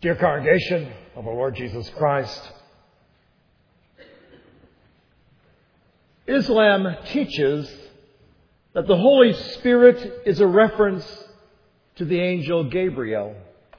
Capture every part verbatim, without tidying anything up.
Dear congregation of our Lord Jesus Christ, Islam teaches that the Holy Spirit is a reference to the angel Gabriel.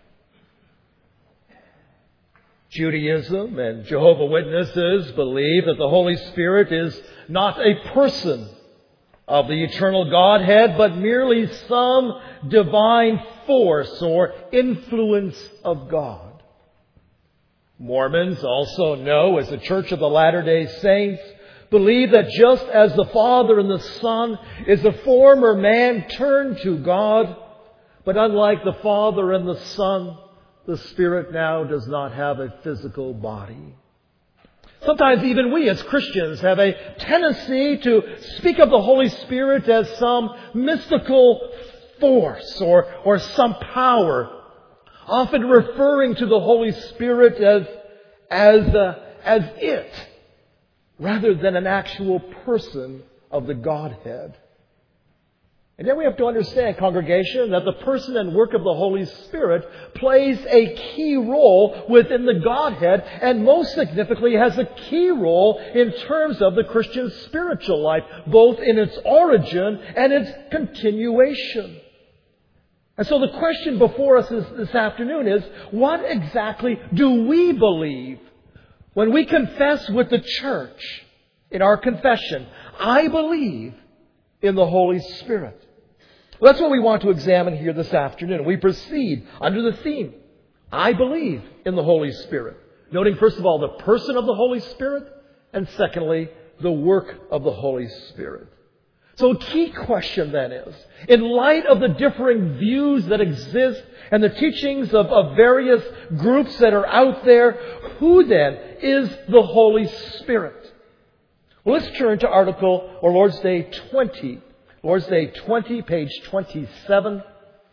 Judaism and Jehovah's Witnesses believe that the Holy Spirit is not a person of the eternal Godhead, but merely some divine force or influence of God. Mormons also know, as the Church of the Latter-day Saints, believe that just as the Father and the Son is a former man turned to God, but unlike the Father and the Son, the Spirit now does not have a physical body. Sometimes even we as Christians have a tendency to speak of the Holy Spirit as some mystical force or, or some power, often referring to the Holy Spirit as, as, uh, as it, rather than an actual person of the Godhead. And then we have to understand, congregation, that the person and work of the Holy Spirit plays a key role within the Godhead, and most significantly has a key role in terms of the Christian spiritual life, both in its origin and its continuation. And so the question before us this, this afternoon is, what exactly do we believe when we confess with the church in our confession, I believe in the Holy Spirit? Well, that's what we want to examine here this afternoon. We proceed under the theme, I believe in the Holy Spirit. Noting first of all the person of the Holy Spirit, and secondly, the work of the Holy Spirit. So a key question then is, in light of the differing views that exist and the teachings of, of various groups that are out there, who then is the Holy Spirit? Well, let's turn to article or Lord's Day twenty. Lord's Day twenty, page twenty-seven.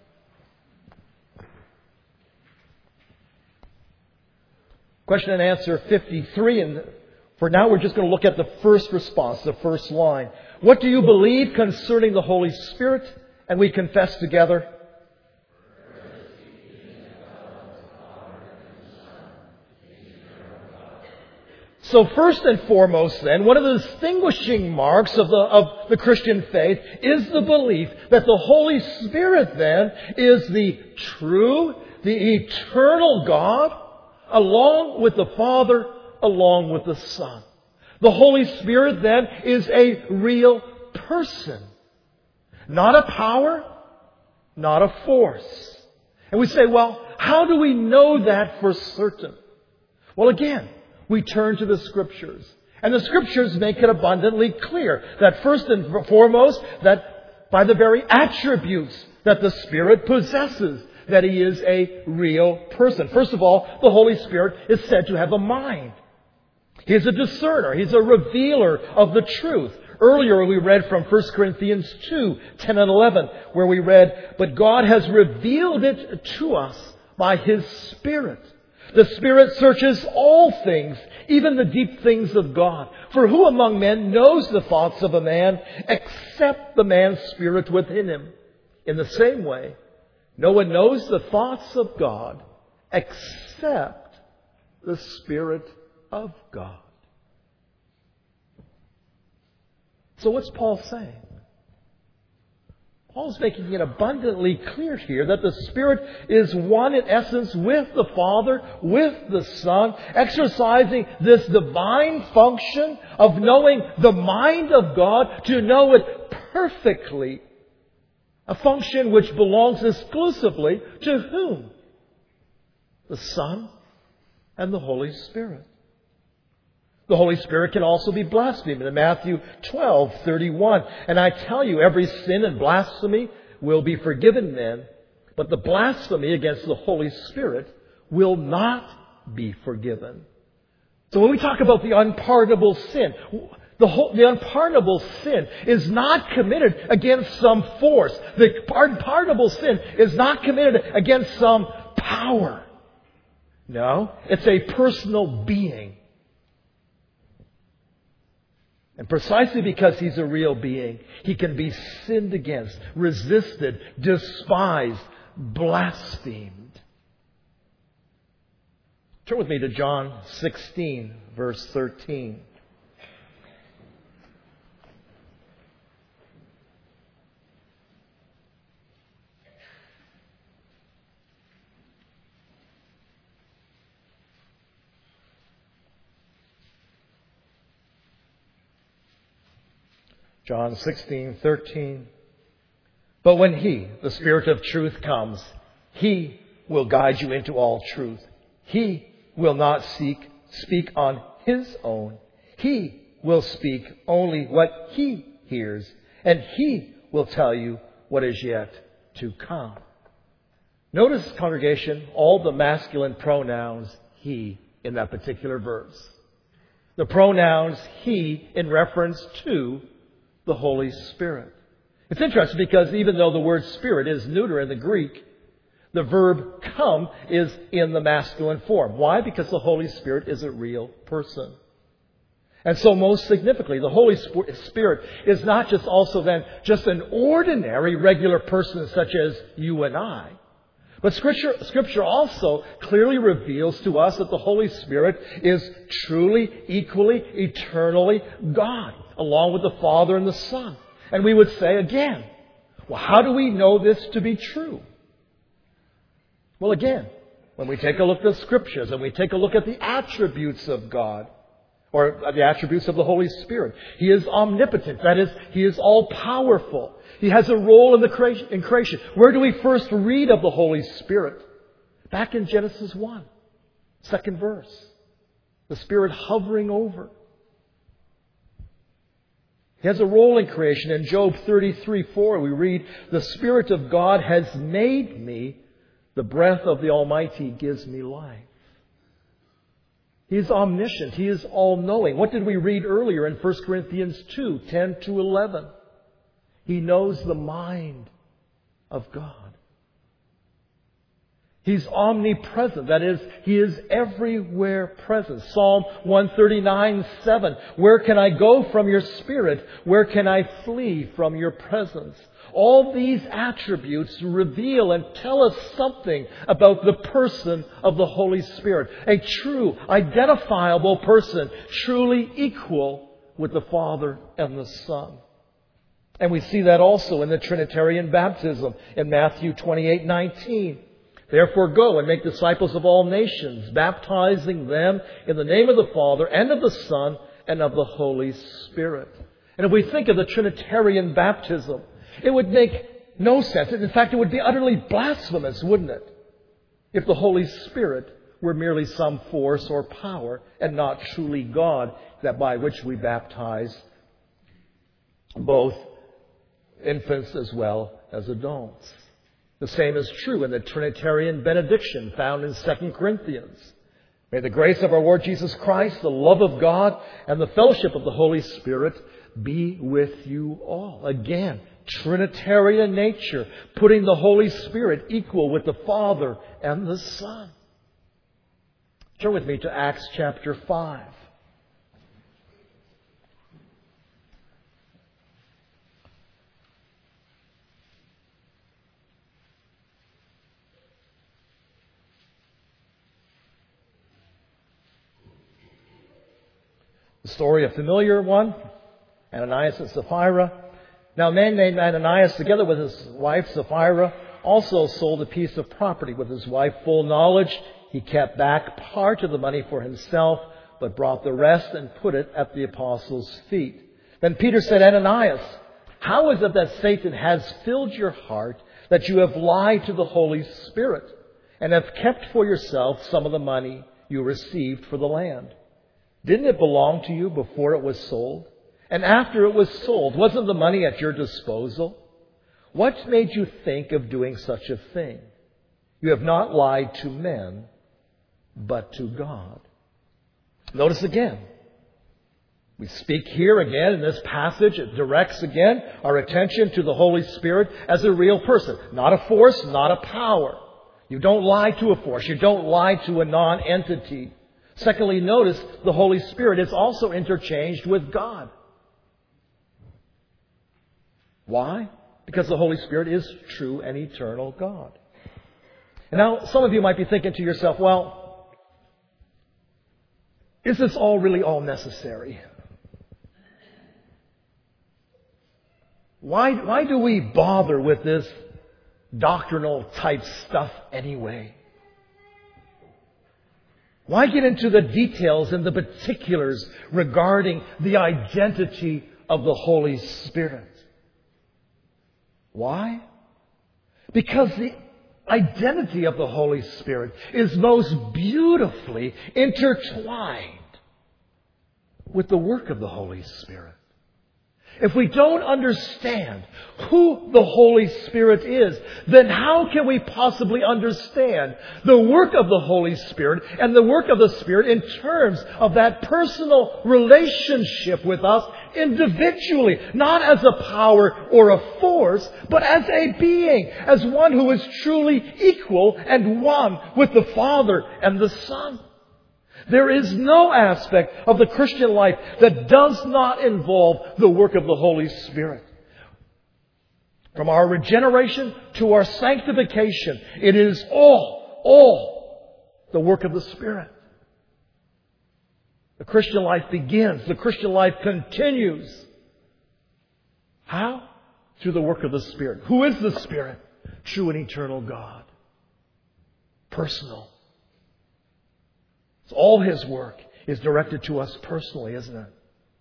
Question and answer fifty-three. And for now, we're just going to look at the first response, the first line. What do you believe concerning the Holy Spirit? And we confess together. So first and foremost then, one of the distinguishing marks of the, of the Christian faith is the belief that the Holy Spirit then is the true, the eternal God, along with the Father, along with the Son. The Holy Spirit then is a real person. Not a power, not a force. And we say, well, how do we know that for certain? Well, again, we turn to the Scriptures. And the Scriptures make it abundantly clear that first and foremost, that by the very attributes that the Spirit possesses, that He is a real person. First of all, the Holy Spirit is said to have a mind. He is a discerner. He's a revealer of the truth. Earlier we read from First Corinthians two, ten and eleven, where we read, but God has revealed it to us by His Spirit. The Spirit searches all things, even the deep things of God. For who among men knows the thoughts of a man except the man's spirit within him? In the same way, no one knows the thoughts of God except the Spirit of God. So what's Paul saying? Paul's making it abundantly clear here that the Spirit is one in essence with the Father, with the Son, exercising this divine function of knowing the mind of God to know it perfectly. A function which belongs exclusively to whom? The Son and the Holy Spirit. The Holy Spirit can also be blasphemed. In Matthew twelve thirty-one, and I tell you, every sin and blasphemy will be forgiven men, but the blasphemy against the Holy Spirit will not be forgiven. So when we talk about the unpardonable sin, the, whole, the unpardonable sin is not committed against some force. The unpardonable sin is not committed against some power. No, it's a personal being. And precisely because He's a real being, He can be sinned against, resisted, despised, blasphemed. Turn with me to John sixteen, verse thirteen. John sixteen, thirteen. But when He, the Spirit of truth, comes, He will guide you into all truth. He will not seek, speak on His own. He will speak only what He hears, and He will tell you what is yet to come. Notice, congregation, all the masculine pronouns He in that particular verse. The pronouns He in reference to the Holy Spirit. It's interesting because even though the word Spirit is neuter in the Greek, the verb come is in the masculine form. Why? Because the Holy Spirit is a real person. And so most significantly, the Holy Spirit is not just also then just an ordinary regular person such as you and I. But Scripture, Scripture also clearly reveals to us that the Holy Spirit is truly, equally, eternally God, along with the Father and the Son. And we would say again, well, how do we know this to be true? Well, again, when we take a look at the Scriptures and we take a look at the attributes of God, or the attributes of the Holy Spirit, He is omnipotent. That is, He is all-powerful. He has a role in the creation, in creation. Where do we first read of the Holy Spirit? Back in Genesis one, second verse. The Spirit hovering over. He has a role in creation. In Job thirty-three, four, we read, the Spirit of God has made me. The breath of the Almighty gives me life. He is omniscient. He is all-knowing. What did we read earlier in First Corinthians two, ten to eleven? He knows the mind of God. He's omnipresent. That is, He is everywhere present. Psalm one thirty-nine, seven. Where can I go from your Spirit? Where can I flee from your presence? All these attributes reveal and tell us something about the person of the Holy Spirit. A true, identifiable person, truly equal with the Father and the Son. And we see that also in the Trinitarian baptism in Matthew twenty-eight, nineteen. Therefore go and make disciples of all nations, baptizing them in the name of the Father and of the Son and of the Holy Spirit. And if we think of the Trinitarian baptism, it would make no sense. In fact, it would be utterly blasphemous, wouldn't it? If the Holy Spirit were merely some force or power and not truly God, that by which we baptize both infants as well as adults. The same is true in the Trinitarian benediction found in Second Corinthians. May the grace of our Lord Jesus Christ, the love of God, and the fellowship of the Holy Spirit be with you all. Again, Trinitarian nature, putting the Holy Spirit equal with the Father and the Son. Turn with me to Acts chapter five. The story, a familiar one, Ananias and Sapphira. Now a man named Ananias, together with his wife Sapphira, also sold a piece of property. With his wife full knowledge, he kept back part of the money for himself, but brought the rest and put it at the apostles' feet. Then Peter said, Ananias, how is it that Satan has filled your heart, that you have lied to the Holy Spirit, and have kept for yourself some of the money you received for the land? Didn't it belong to you before it was sold? And after it was sold, wasn't the money at your disposal? What made you think of doing such a thing? You have not lied to men, but to God. Notice again, we speak here again in this passage. It directs again our attention to the Holy Spirit as a real person. Not a force, not a power. You don't lie to a force. You don't lie to a non-entity. Secondly, notice the Holy Spirit is also interchanged with God. Why? Because the Holy Spirit is true and eternal God. And now some of you might be thinking to yourself, well, Is this all really all necessary? Why, why do we bother with this doctrinal type stuff anyway? Why get into the details and the particulars regarding the identity of the Holy Spirit? Why? Because the identity of the Holy Spirit is most beautifully intertwined with the work of the Holy Spirit. If we don't understand who the Holy Spirit is, then how can we possibly understand the work of the Holy Spirit and the work of the Spirit in terms of that personal relationship with us individually, not as a power or a force, but as a being, as one who is truly equal and one with the Father and the Son? There is no aspect of the Christian life that does not involve the work of the Holy Spirit. From our regeneration to our sanctification, it is all, all the work of the Spirit. The Christian life begins. The Christian life continues. How? Through the work of the Spirit. Who is the Spirit? True and eternal God. Personal. So all His work is directed to us personally, isn't it?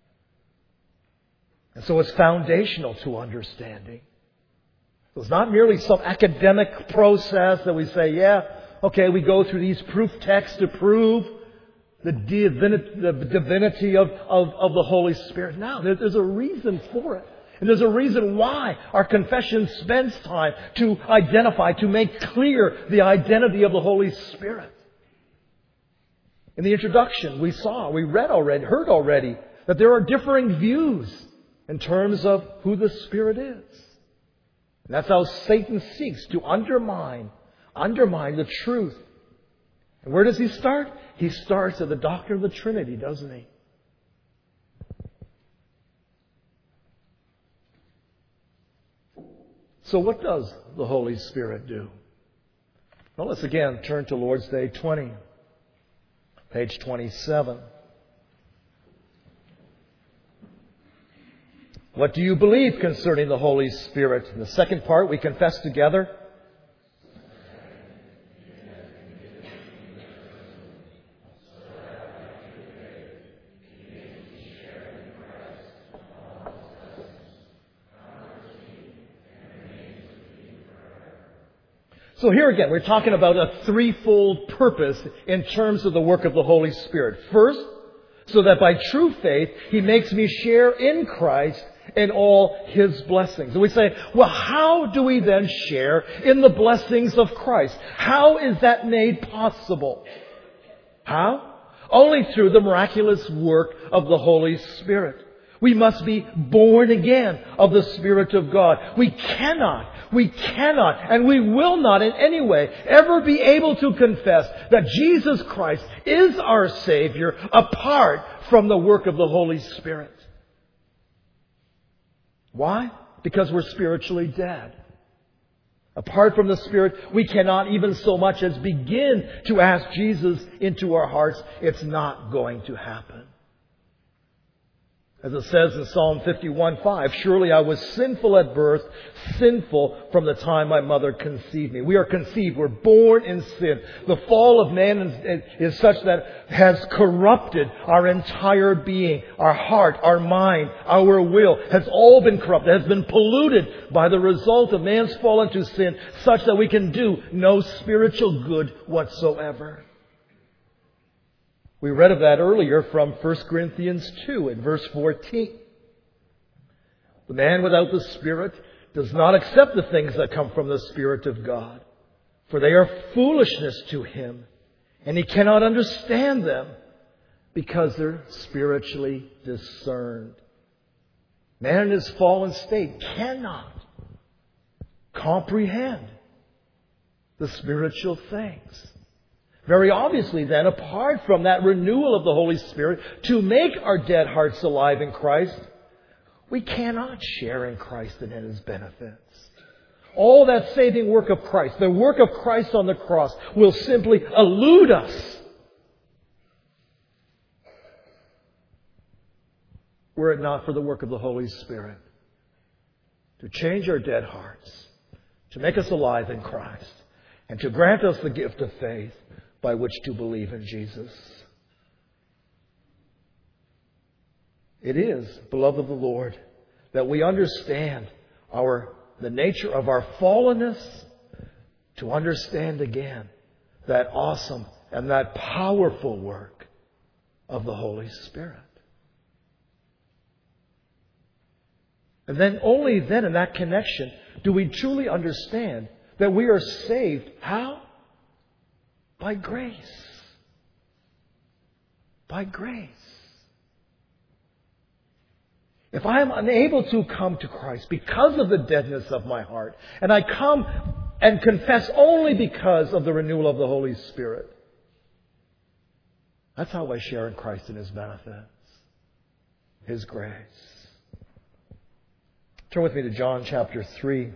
And so it's foundational to understanding. So it's not merely some academic process that we say, yeah, okay, we go through these proof texts to prove the divinity, the divinity of, of, of the Holy Spirit. No, there, there's a reason for it. And there's a reason why our confession spends time to identify, to make clear the identity of the Holy Spirit. In the introduction, we saw, we read already, heard already, that there are differing views in terms of who the Spirit is. And that's how Satan seeks to undermine, undermine the truth. And where does he start? He starts at the doctrine of the Trinity, doesn't he? So what does the Holy Spirit do? Well, let's again turn to Lord's Day twenty. Page twenty-seven. What do you believe concerning the Holy Spirit? In the second part, we confess together. So here again, we're talking about a threefold purpose in terms of the work of the Holy Spirit. First, so that by true faith, He makes me share in Christ and all His blessings. And we say, well, how do we then share in the blessings of Christ? How is that made possible? How? Only through the miraculous work of the Holy Spirit. We must be born again of the Spirit of God. We cannot, we cannot, and we will not in any way ever be able to confess that Jesus Christ is our Savior apart from the work of the Holy Spirit. Why? Because we're spiritually dead. Apart from the Spirit, we cannot even so much as begin to ask Jesus into our hearts. It's not going to happen. As it says in Psalm fifty-one five, surely I was sinful at birth, sinful from the time my mother conceived me. We are conceived, we're born in sin. The fall of man is, is such that has corrupted our entire being. Our heart, our mind, our will has all been corrupted, has been polluted by the result of man's fall into sin, such that we can do no spiritual good whatsoever. We read of that earlier from First Corinthians two in verse fourteen. The man without the Spirit does not accept the things that come from the Spirit of God, for they are foolishness to him, and he cannot understand them because they're spiritually discerned. Man in his fallen state cannot comprehend the spiritual things. Very obviously then, apart from that renewal of the Holy Spirit to make our dead hearts alive in Christ, we cannot share in Christ and in His benefits. All that saving work of Christ, the work of Christ on the cross, will simply elude us. were it not for the work of the Holy Spirit to change our dead hearts, to make us alive in Christ, and to grant us the gift of faith by which to believe in Jesus. It is, beloved of the Lord, that we understand our the nature of our fallenness, to understand again that awesome and that powerful work of the Holy Spirit. And then, only then in that connection, do we truly understand that we are saved. How? By grace. By grace. If I am unable to come to Christ because of the deadness of my heart, and I come and confess only because of the renewal of the Holy Spirit, that's how I share in Christ and His benefits, His grace. Turn with me to John chapter three.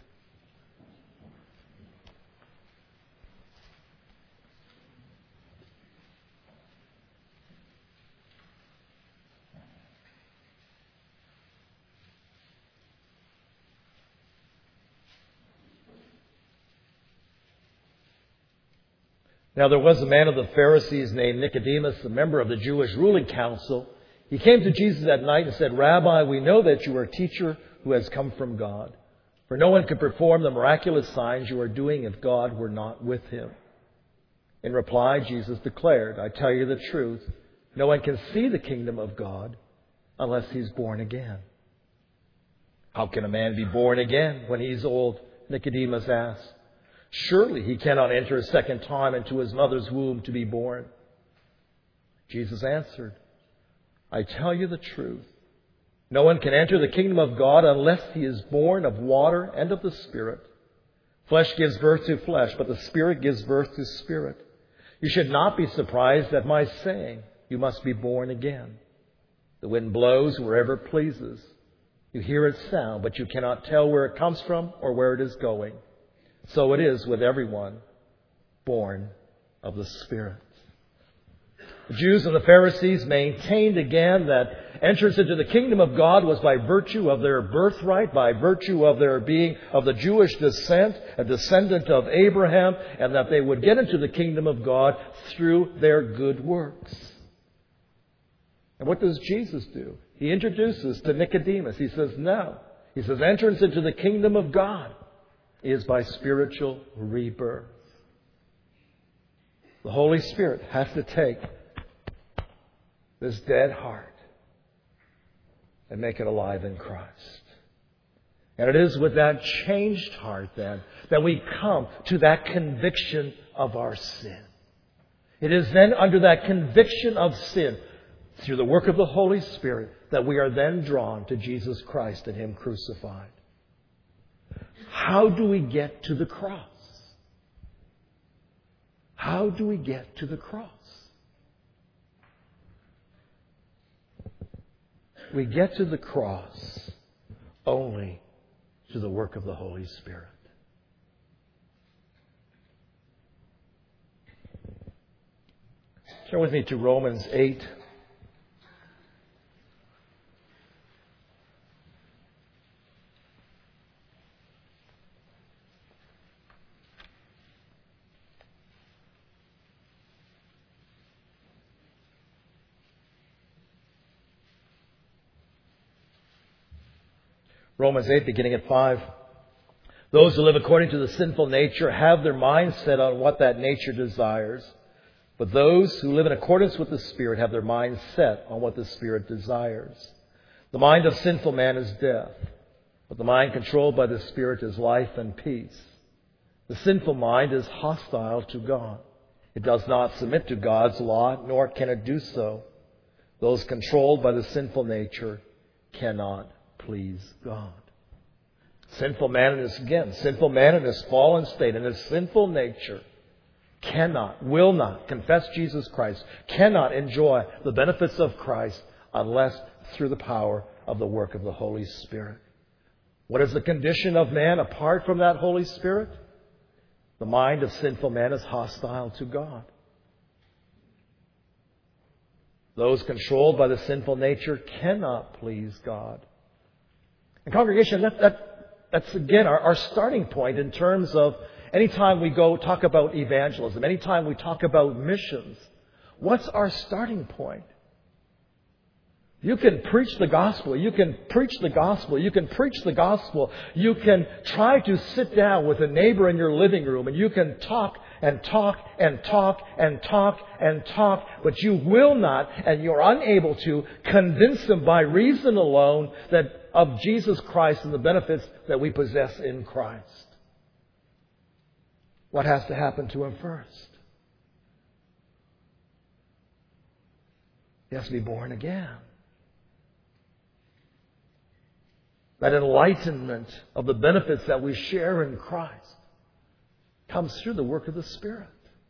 Now there was a man of the Pharisees named Nicodemus, a member of the Jewish ruling council. He came to Jesus at night and said, "Rabbi, we know that you are a teacher who has come from God. For no one could perform the miraculous signs you are doing if God were not with him." In reply, Jesus declared, "I tell you the truth, no one can see the kingdom of God unless he's born again." "How can a man be born again when he's old?" Nicodemus asked. "Surely he cannot enter a second time into his mother's womb to be born." Jesus answered, "I tell you the truth. No one can enter the kingdom of God unless he is born of water and of the Spirit. Flesh gives birth to flesh, but the Spirit gives birth to spirit. You should not be surprised at my saying, 'You must be born again.' The wind blows wherever it pleases. You hear its sound, but you cannot tell where it comes from or where it is going. So it is with everyone born of the Spirit." The Jews and the Pharisees maintained again that entrance into the kingdom of God was by virtue of their birthright, by virtue of their being of the Jewish descent, a descendant of Abraham, and that they would get into the kingdom of God through their good works. And what does Jesus do? He introduces to Nicodemus. He says, no. He says, entrance into the kingdom of God is by spiritual rebirth. The Holy Spirit has to take this dead heart and make it alive in Christ. And it is with that changed heart then that we come to that conviction of our sin. It is then under that conviction of sin, through the work of the Holy Spirit, that we are then drawn to Jesus Christ and Him crucified. How do we get to the cross? How do we get to the cross? We get to the cross only through the work of the Holy Spirit. Turn with me to Romans eight. Romans eight, beginning at five. Those who live according to the sinful nature have their minds set on what that nature desires. But those who live in accordance with the Spirit have their minds set on what the Spirit desires. The mind of sinful man is death, but the mind controlled by the Spirit is life and peace. The sinful mind is hostile to God. It does not submit to God's law, nor can it do so. Those controlled by the sinful nature cannot please God. Sinful man in his, again, sinful man in his fallen state, in his sinful nature, cannot, will not confess Jesus Christ, cannot enjoy the benefits of Christ unless through the power of the work of the Holy Spirit. What is the condition of man apart from that Holy Spirit? The mind of sinful man is hostile to God. Those controlled by the sinful nature cannot please God. And congregation, that, that, that's again our, our starting point in terms of anytime we go talk about evangelism, anytime we talk about missions, what's our starting point? You can preach the gospel. You can preach the gospel. You can preach the gospel. You can try to sit down with a neighbor in your living room and you can talk and talk and talk and talk and talk, but you will not and you're unable to convince them by reason alone that of Jesus Christ and the benefits that we possess in Christ. What has to happen to him first? He has to be born again. That enlightenment of the benefits that we share in Christ comes through the work of the Spirit.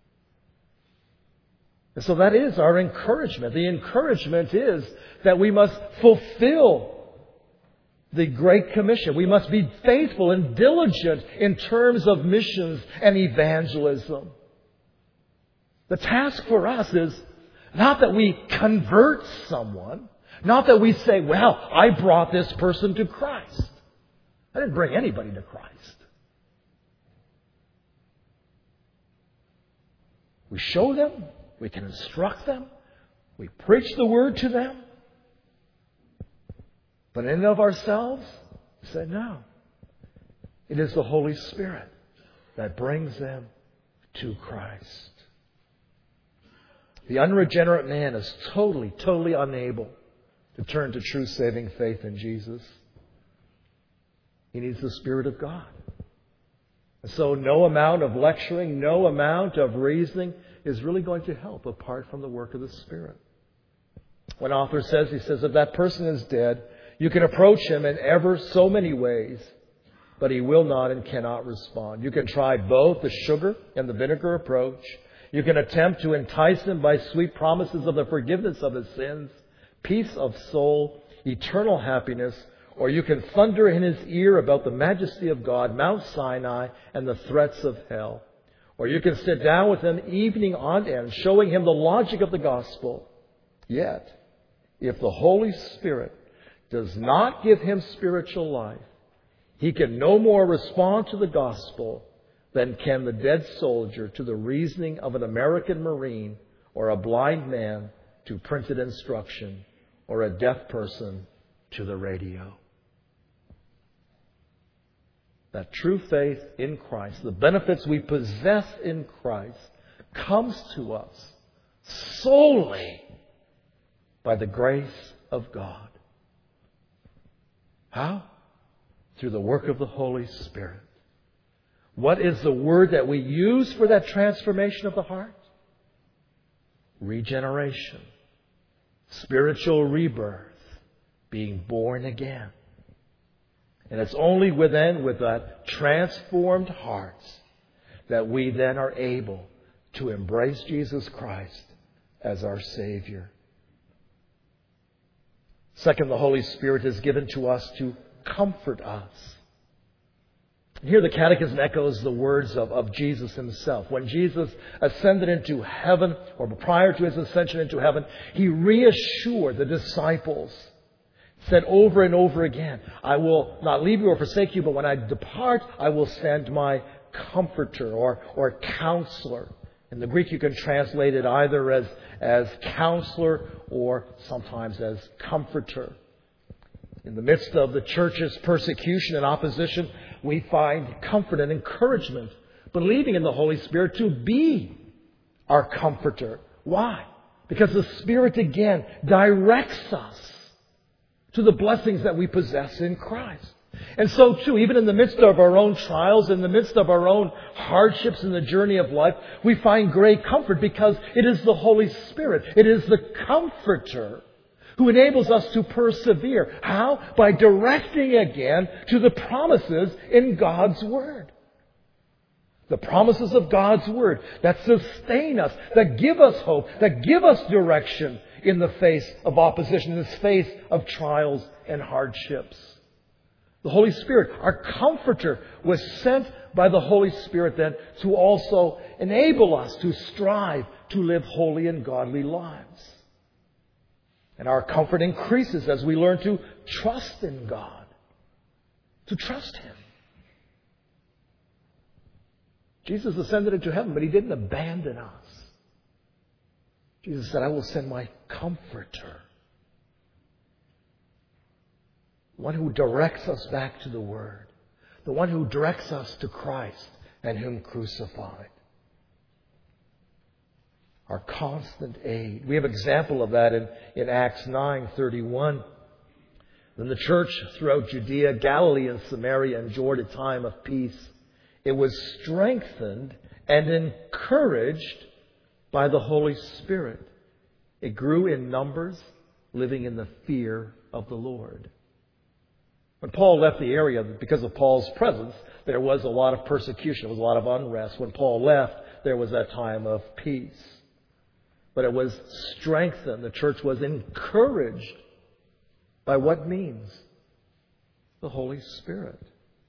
And so that is our encouragement. The encouragement is that we must fulfill the Great Commission. We must be faithful and diligent in terms of missions and evangelism. The task for us is not that we convert someone, not that we say, well, I brought this person to Christ. I didn't bring anybody to Christ. We show them, we can instruct them, we preach the word to them. But in and of ourselves, we say, no. It is the Holy Spirit that brings them to Christ. The unregenerate man is totally, totally unable to turn to true saving faith in Jesus. He needs the Spirit of God. And so no amount of lecturing, no amount of reasoning is really going to help apart from the work of the Spirit. One author says, he says, if that person is dead, you can approach him in ever so many ways, but he will not and cannot respond. You can try both the sugar and the vinegar approach. You can attempt to entice him by sweet promises of the forgiveness of his sins, peace of soul, eternal happiness, or you can thunder in his ear about the majesty of God, Mount Sinai, and the threats of hell. Or you can sit down with him evening on end, showing him the logic of the gospel. Yet, if the Holy Spirit does not give him spiritual life, he can no more respond to the gospel than can the dead soldier to the reasoning of an American Marine or a blind man to printed instruction or a deaf person to the radio. That true faith in Christ, the benefits we possess in Christ, comes to us solely by the grace of God. How? Through the work of the Holy Spirit. What is the word that we use for that transformation of the heart? Regeneration. Spiritual rebirth. Being born again. And it's only within, with that transformed heart, that we then are able to embrace Jesus Christ as our Savior. Second, the Holy Spirit is given to us to comfort us. Here the Catechism echoes the words of, of Jesus himself. When Jesus ascended into heaven, or prior to his ascension into heaven, he reassured the disciples, said over and over again, I will not leave you or forsake you, but when I depart, I will send my comforter or, or counselor. In the Greek, you can translate it either as, as counselor or sometimes as comforter. In the midst of the church's persecution and opposition, we find comfort and encouragement, believing in the Holy Spirit to be our comforter. Why? Because the Spirit again directs us to the blessings that we possess in Christ. And so too, even in the midst of our own trials, in the midst of our own hardships in the journey of life, we find great comfort because it is the Holy Spirit. It is the Comforter who enables us to persevere. How? By directing again to the promises in God's Word. The promises of God's Word that sustain us, that give us hope, that give us direction in the face of opposition, in the face of trials and hardships. The Holy Spirit, our Comforter, was sent by the Holy Spirit then to also enable us to strive to live holy and godly lives. And our comfort increases as we learn to trust in God, to trust Him. Jesus ascended into heaven, but He didn't abandon us. Jesus said, I will send my Comforter, the one who directs us back to the Word, the one who directs us to Christ and Him crucified. Our constant aid. We have an example of that in, in Acts nine thirty-one. When the church throughout Judea, Galilee, and Samaria enjoyed a time of peace, it was strengthened and encouraged by the Holy Spirit. It grew in numbers, living in the fear of the Lord. When Paul left the area, because of Paul's presence, there was a lot of persecution. There was a lot of unrest. When Paul left, there was that time of peace. But it was strengthened. The church was encouraged by what means? The Holy Spirit.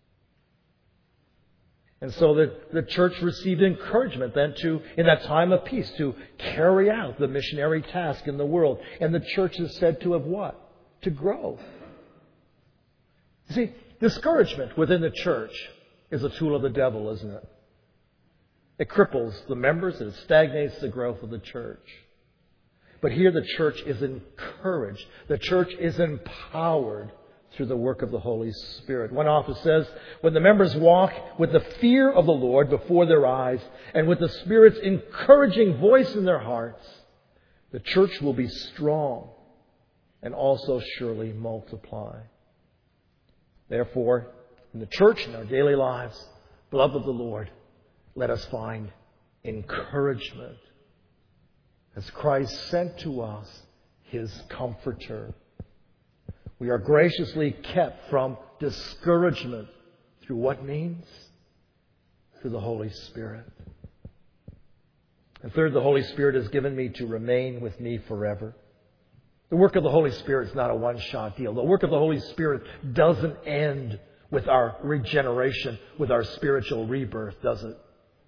And so the, the church received encouragement then to, in that time of peace, to carry out the missionary task in the world. And the church is said to have what? To grow. You see, discouragement within the church is a tool of the devil, isn't it? It cripples the members and it stagnates the growth of the church. But here the church is encouraged. The church is empowered through the work of the Holy Spirit. One author says, when the members walk with the fear of the Lord before their eyes and with the Spirit's encouraging voice in their hearts, the church will be strong and also surely multiply. Therefore, in the church, in our daily lives, beloved of the Lord, let us find encouragement as Christ sent to us His Comforter. We are graciously kept from discouragement through what means? Through the Holy Spirit. And third, the Holy Spirit has given me to remain with me forever. The work of the Holy Spirit is not a one-shot deal. The work of the Holy Spirit doesn't end with our regeneration, with our spiritual rebirth, does it?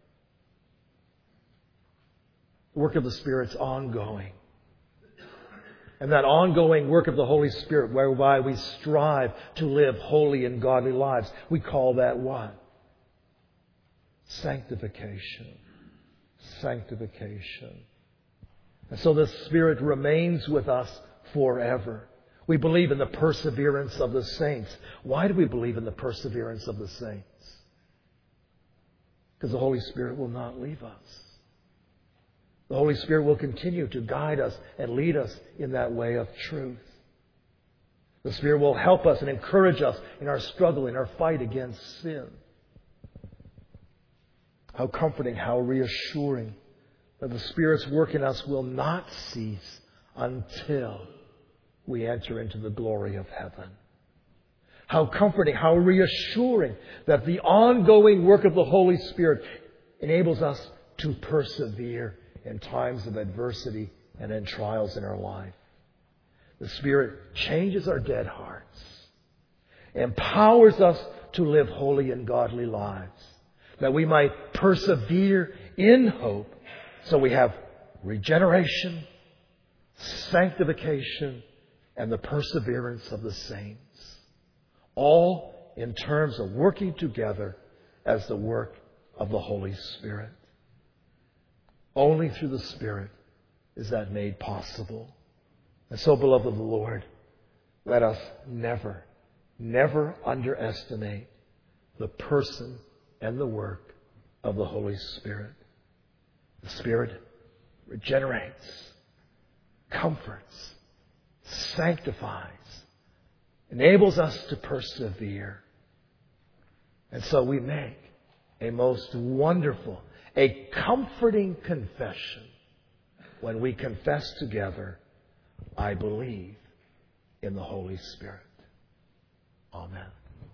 The work of the Spirit's ongoing. And that ongoing work of the Holy Spirit, whereby we strive to live holy and godly lives, we call that what? Sanctification. Sanctification. And so the Spirit remains with us forever. We believe in the perseverance of the saints. Why do we believe in the perseverance of the saints? Because the Holy Spirit will not leave us. The Holy Spirit will continue to guide us and lead us in that way of truth. The Spirit will help us and encourage us in our struggle, in our fight against sin. How comforting, how reassuring that the Spirit's work in us will not cease until we enter into the glory of heaven. How comforting, how reassuring that the ongoing work of the Holy Spirit enables us to persevere in times of adversity and in trials in our life. The Spirit changes our dead hearts, empowers us to live holy and godly lives, that we might persevere in hope, so we have regeneration, sanctification, and the perseverance of the saints, all in terms of working together as the work of the Holy Spirit. Only through the Spirit is that made possible. And so, beloved of the Lord, let us never, never underestimate the person and the work of the Holy Spirit. The Spirit regenerates, comforts, sanctifies, enables us to persevere. And so we make a most wonderful, a comforting confession when we confess together, I believe in the Holy Spirit. Amen.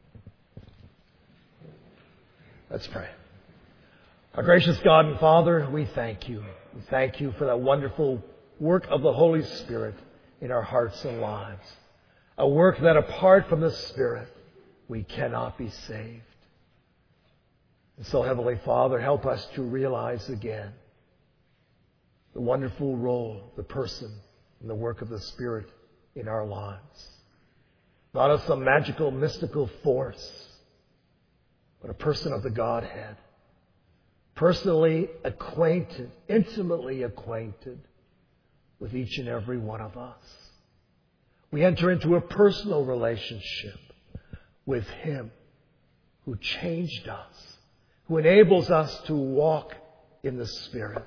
Let's pray. Our gracious God and Father, we thank you. We thank you for that wonderful work of the Holy Spirit in our hearts and lives. A work that apart from the Spirit, we cannot be saved. And so, Heavenly Father, help us to realize again the wonderful role, the person, and the work of the Spirit in our lives. Not as some magical, mystical force, but a person of the Godhead. Personally acquainted, intimately acquainted with each and every one of us. We enter into a personal relationship with Him who changed us, who enables us to walk in the Spirit,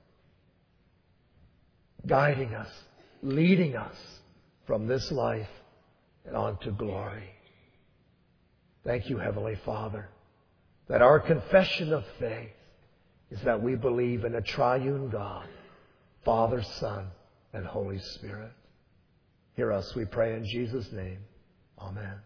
guiding us, leading us from this life and on to glory. Thank you, Heavenly Father, that our confession of faith is that we believe in a triune God, Father, Son, and Holy Spirit. Hear us, we pray in Jesus' name. Amen.